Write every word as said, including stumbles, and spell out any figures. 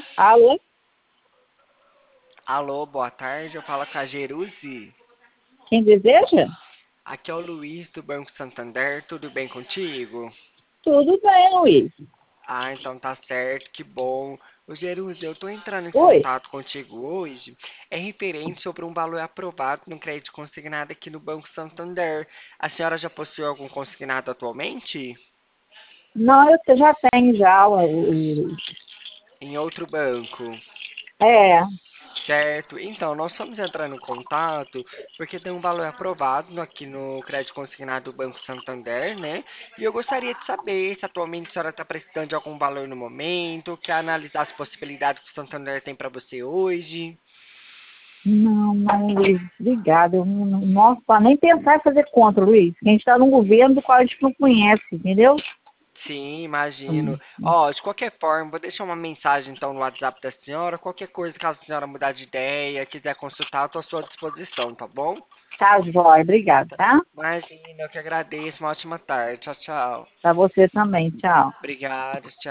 Alô? Alô, boa tarde. Eu falo com a Jerusi. Quem deseja? Aqui é o Luiz do Banco Santander. Tudo bem contigo? Tudo bem, Luiz. Ah, então tá certo, que bom. Ô, Jerusi, eu tô entrando em Oi? contato contigo hoje. É referente sobre um valor aprovado no crédito consignado aqui no Banco Santander. A senhora já possui algum consignado atualmente? Não, eu já tenho já. o- o- Em outro banco? É, Certo. Então, nós estamos entrando em contato porque tem um valor aprovado no- aqui no crédito consignado do Banco Santander, né? E eu gostaria de saber se atualmente a senhora está precisando de algum valor no momento, quer analisar as possibilidades que o Santander tem para você hoje. não, não, Luiz, obrigada. Eu não, não posso nem pensar em fazer contra, Luiz. Que a gente está num governo do qual a gente não conhece, entendeu? Sim, imagino. Hum, Ó, de qualquer forma, vou deixar uma mensagem então no WhatsApp da senhora. Qualquer coisa, caso a senhora mudar de ideia, quiser consultar, eu estou à sua disposição, tá bom? Tá, jóia, obrigada, tá? Imagina, eu que agradeço. Uma ótima tarde. Tchau, tchau. Pra você também, tchau. Obrigado, tchau.